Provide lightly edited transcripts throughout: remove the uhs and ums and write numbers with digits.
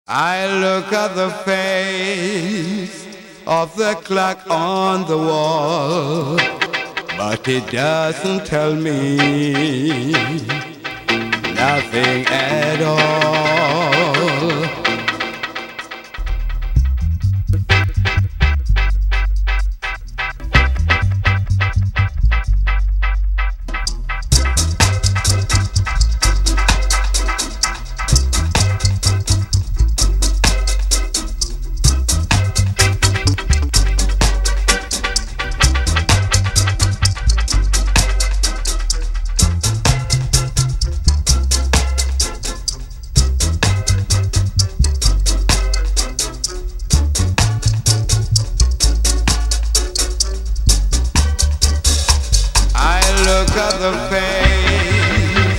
I look at the face of the clock on the wall, but it doesn't tell me nothing at all. Look at the face,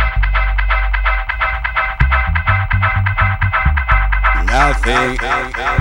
nothing